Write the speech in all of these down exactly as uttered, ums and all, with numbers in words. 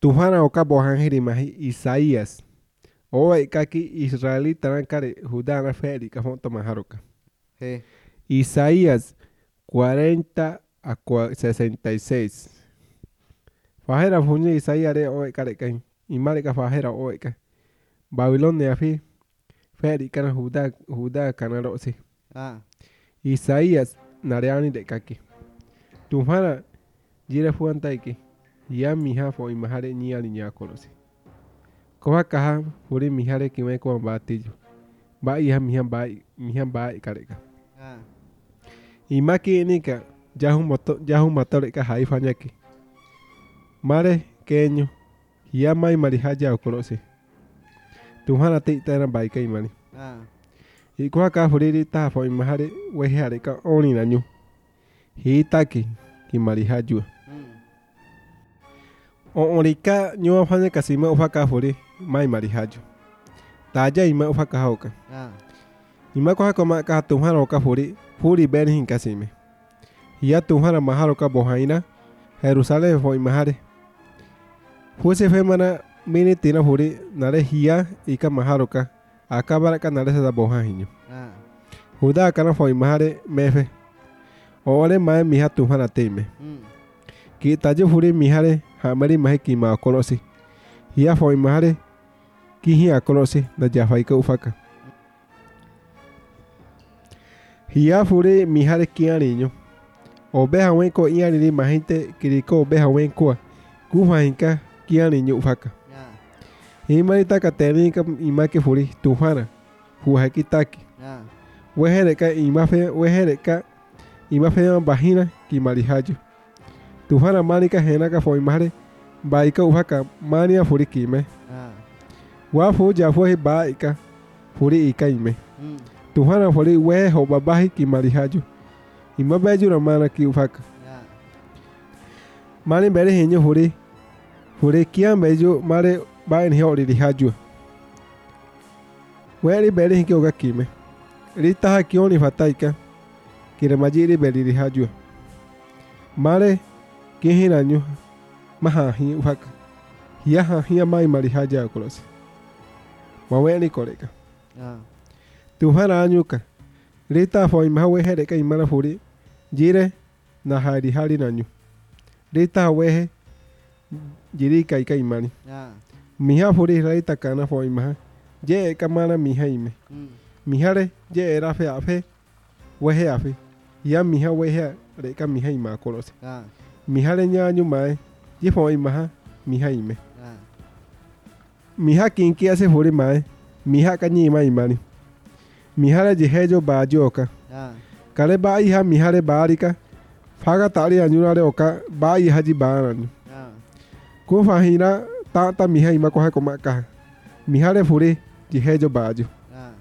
Tufana oka bohanjiri mahi Isaías. Oe kaki Israelita nankare Judá na feri ka fonto maharoka. Sí. Isaías cuarenta a sesenta y seis. Fajera funye Isaías re oe kare kai. Imare ka fajera oe ka. Babilonia fi feri kana Judá Judá kana rosi. Ah. Isaías nareani de kaki. Tufana jire fuantaiki. Ya mija fo imahare ni ali nya kolosi. Koha kaha furi mihare kime ko batillo. Ba iha mihan ba mihan ba kareka. Ah. Imaki nika jahu moto jahu matore ka hai fanyaki. Mare keño ya mai marihaja kolosi. Tuhana te tana baika imani. Ah. I koha ka furi ta fo imahare wehe hare ka oni nanyu. Hitaki ki marihaju. O orika nyo fanya kasima ufaka furi mai marihaju. Taja ima ufaka hauka. Ah. Ima koha koma ka tuhara oka furi furi berhin kasime. Hiya tuhara maharoka bohaina Jerusalem fo imahare. Fuse femana mini tina furi nare hiya ika maharoka akabara ka nare sada bohahinyo. Ah. Judá kana fo imahare mefe. Ore mae miha tuhara teime. Mm. Ki taje furi mihare hamari mahe kima kolosi. Hiya fo imahare ki hiya kolosi na jafaika ufaka. Hiya furi mihare kianiño. Obeja wenko ianiri mahinte kiriko obeja wenkoa. Kufa hinka kianiño ufaka. Ah. Himari taka tenika imake furi tuhana. Fuhaki taki. Ah. Wehereka imafe wehereka imafe vagina kimarihajo. Tuhana manika henaka fo imahare baika ufaka mania furi kime. Ah. Wafu jafuhi baika furi ika ime. Mm. Tuhana furi we hobabahi kimarihajo. Ima beju ramana ki ufaka. Ah. Mani bere henyo furi furi kian beju mare bain he ori rihajo. Weri bere hinki oga kime. Rita ha kioni fataika kire majiri beri rihajo. Mare kihina nyu maha hi ufaka. Hiya ha hiya mai marihaja kolosi. Maweni koreka. Ah. Tuhana anyuka. Rita fo imaha wehe ka imana furi. Jire na hari hari nanyu. Rita wehe jiri kai ka imani. Ah. Miha furi rita kana fo imaha. Je kamana miha ime. Mm. Mihare je era fe afe. Wehe afe. Ya miha wehe reka miha ima kolosi. Ah. Mihare nyanyu mae. Je fo imaha miha ime. Ah. Miha kinki ase furi mae. Miha kanyi ima imani. Mihare jihejo bajo oka. Ah. Kale ba iha mihare barika. Faga tali anyunare oka ba iha ji baranyu. Ah. Ku fahina ta ta miha ima koha komaka. Mihare furi jihejo bajo. Ah.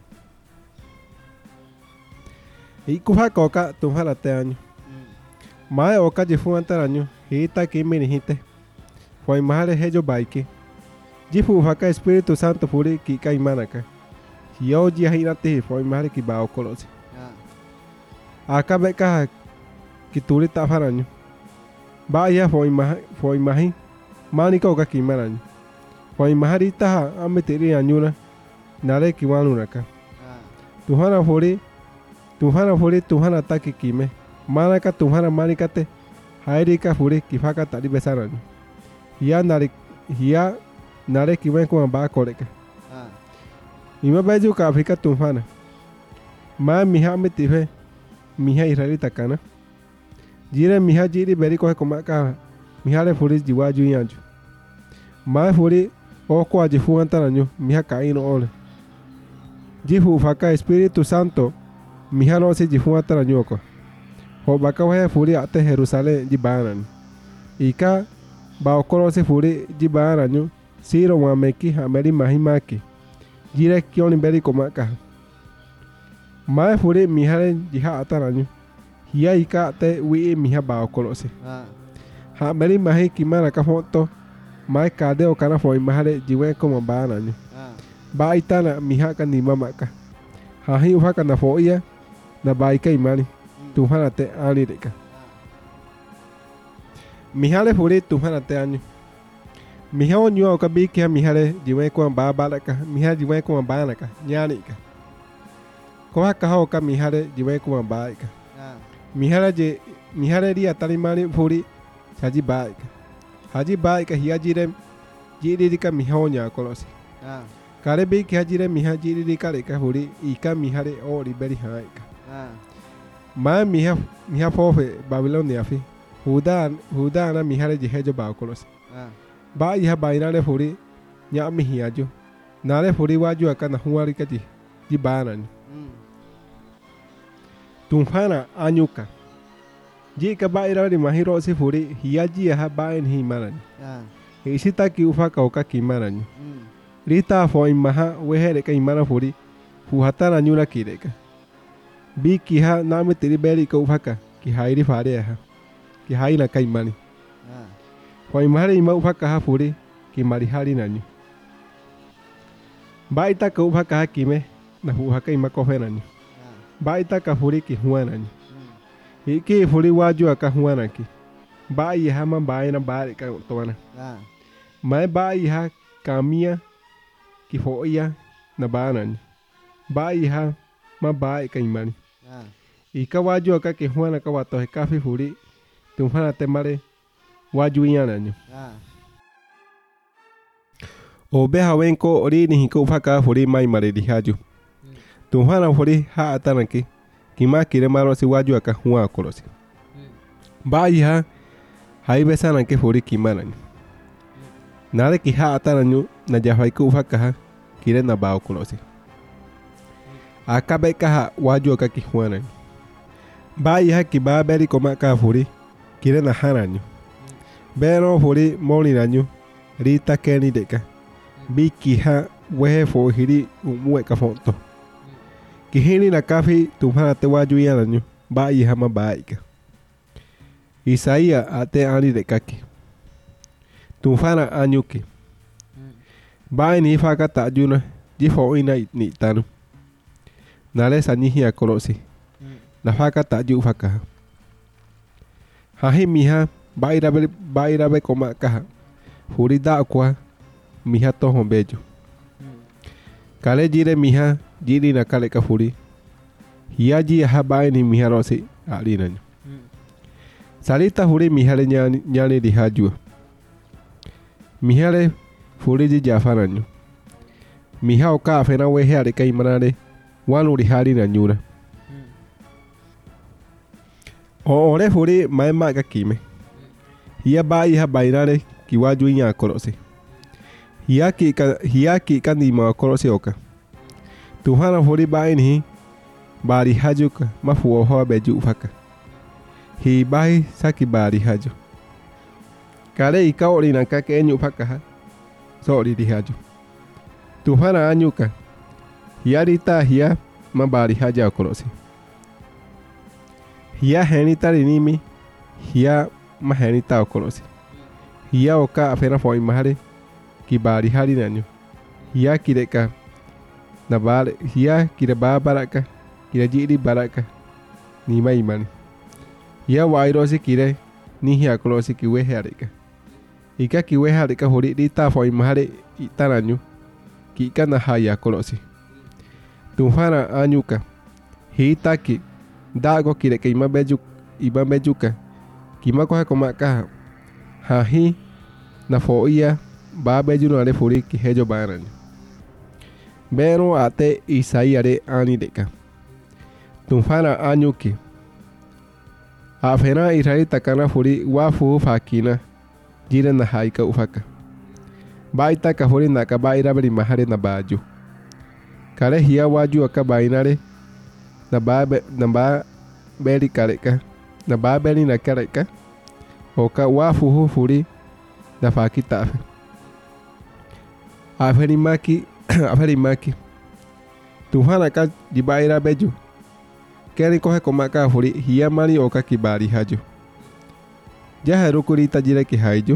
Iku ha koka tuhara te anyu. Mm. Mae oka jifu antaranyu. Hita kimi hite. Foi mahare hejo baike. Jifu haka Espiritu Santo furi kika imanaka. Yo ji hina te foi mahare ki ba okolosi. Ah. Aka beka ki turi ta faranyu. Ba ya foi maha foi mahi. Mani ka oka kimaranyu. Foi mahari ta ametiri anyuna. Nare kiwanunaka. Ah. Tuhana furi Tuhana furi tuhana taki kime. Manaka tuhana manika te. Hairika furi kifaka tari besaranyu. Hiya nare hiya nare kiwen ko ba koreka. Ah. Ima beju ka Afrika tuhana. Ma miha metife miha Israelita kana. Jire miha jiri beri ko komaka mihare furi jiwaju yanju. Ma furi oko ajifu antaranyu miha kaino ole. Jifu faka Espiritu Santo miha no se jifu antaranyu oko. Ho baka wahe furi ate Jerusalem jibanan. Ika ba okoro se furi jibaranyu siro wameki hameri mahimaki. Jire kioni beri komaka. Mae furi mihare jiha ataranyu. Hiya ika te wi miha ba okoro se. Ah. Hameri mahi kimana ka foto. Mae kade o kana foi mahare jiwe como bananyu. Ah. Ba itana miha ka ni mamaka. Hahi uha kana foia na baika imani. Tuhana te ani reka. Mihale furi tuhana te anyu. Miha o nyua ka bi kia mihare jiwe ko ba balaka miha jiwe ko banaka nyanika. Ko ha ka ho ka mihare jiwe ko baika. Mihara je mihare ri atari mani phuri haji baika. Haji baika hiya jire jiri ka miha o nya kolosi. Kare bi kia jire miha jiri ka le ka phuri ika mihare o ri beri haika. Ma miha miha fofe Babilonia fi. Huda huda na mihare je hejo ba kolosi. Ba iha bainare phuri nya mi hiajo. Nare phuri waju aka na huari ka ji ji banan. Tumfana anyuka. Jika baira di mahiro si phuri hiaji ha bain hi manan. Isita ki ufa ka oka ki manan. Rita fo imaha wehere ka imana phuri fuhatana nyula kireka. Bi ki ha name tiri beri ka ufa ka ki hairi fare ha. Ki haina ka imani. Fo imahare ima ufa ka ha phuri ki marihari nanyu. Baita ka ufa ka kime na hu ka ima ko fenanyu. Baita ka phuri ki huananyu. Iki phuri waju aka huanaki. Ba iha ma baina bare ka toana. Mai ba iha kamia ki foia na banan. Ba iha ma ba ka imani. Ika waju aka ki huana ka wato he kafi phuri. Tumfana temare waju iananyu. O beha wenko ori ni hiko faka phuri mai mare dihaju. Tumfana phuri ha atanaki. Kima kire maro si waju aka hua kolosi. Ba iha hai besana ke phuri kimananyu. Nare ki ha atananyu na jafai ku faka ha kire na bao kolosi. Aka beka ha waju aka ki huananyu. Ba iha ki ba beri koma ka phuri kire na hananyu. Bero phuri moli nanyu rita keni deka. Bi ki ha wehe fo hiri umue ka fonto. Kihini na kafi tumhana te waju iananyu ba iha ma baika. Isaia ate ani de kaki. Tumfana anyuki. Ba ni faka tajuna jifo ina ni tanu. Nale sanyihi akolosi. Na faka taju faka. Hahi miha ba irabe ba irabe koma kaha. Hurida kwa miha tohon beju. Kale jire miha jiri na kale ka phuri. Hiaji ha bai ni miha rosi ali nanyu. Salita huri mihale nyani nyani di hajua. Mihale phuri ji jafa nanyu. Miha oka afena wehe ale ka imanare wanu di hari nanyura. O ore phuri mai ma ka kime. Hia bai ha bainare ki waju inya kolosi. Hia ki ka hia ki ka ni ma kolosi oka. Tuhana phuri bai ni bari hajuka mafuo ho beju faka. Hi bai saki bari haju. Kare ika ori na ka kenyu faka ha. Sorry di haju. Tuhana anyuka. Hia rita hia ma bari haja kolosi. Hia henita rinimi hia ma henita kolosi. Hia oka afena fo imahare ki bari hari nanyu. Hia kireka na bale hia kira ba baraka kira jiri baraka ni mai imani. Hia wairosi kire ni hia kolosi ki wehe arika. Ika ki wehe arika hori rita fo imahare itananyu ki ika na haya kolosi. Tumfana anyuka. Hitaki dago kire ke ima beju iba bejuka. Kima koha komaka hahi na fo ia ba beju no ale phuri ki hejo banan. Bero ate Isaia re ani deka. Tumfana anyuki. Afena Israel takana phuri wafu fakina jire na haika ufaka. Baita ka phuri na ka baira beri mahare na baju. Kare hia waju aka bainare na ba na ba beri kareka na ba beri na kareka. Oka wafu phuri na fakita afe. Aferi maki aferi maki. Tuhana ka dibaira beju. Keri kohe komaka phuri hia mari oka kibari haju. Jaha rukurita jire ki haiju.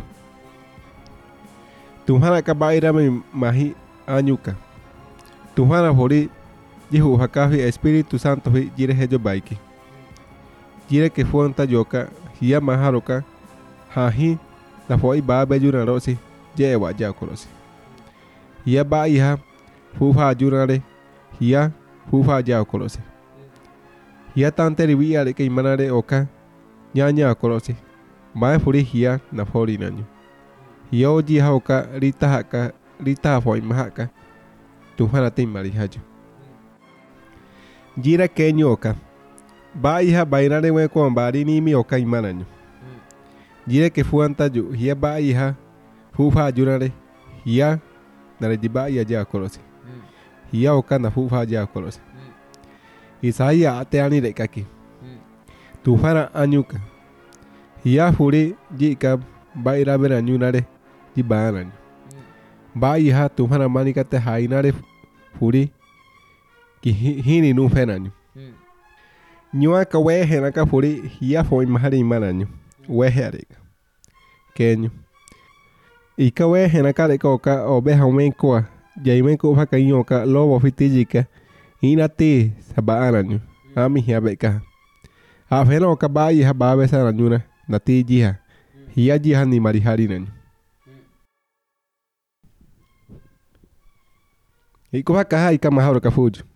Tuhana ka baira me mahi anyuka. Tuhana phuri jihu hakafi Espiritu Santo hi jire hejo baiki. Jire ke fonta joka hia maharoka hahi na foi ba beju na rosi je wa ja kolosi hia ba iha fufa junare hia fufa ja kolosi hia tante riwi ale ke manare oka nyanya kolosi mai furi hia na fori nanyu hia oji ha oka rita haka rita foi mahaka Tuhan ating marihaju jira kenyo oka ba iha bainare we ko bari ni mi oka imananyu jira ke fuanta ju hia ba iha fufa junare hia nare diba ia ja kolosi hia oka na fufa ja kolosi Isaya ate ani rekaki Tufana anyuka hia furi jika ba ira beranyu nare jibananyu ba iha Tufana manikate hainare furi ki hini nu fenanyu nyua ka we hena ka furi hia foi mahari mananyu we herika kenyu ika we hena ka reka oka obeha wenkoa jaime ko fa kainyo ka lobo fitijika ina te sabaananyu ami hia beka a fena oka ba iha ba besa nanyuna na ti jiha hia jiha ni marihari nanyu iko fa ka ika maharo ka fuju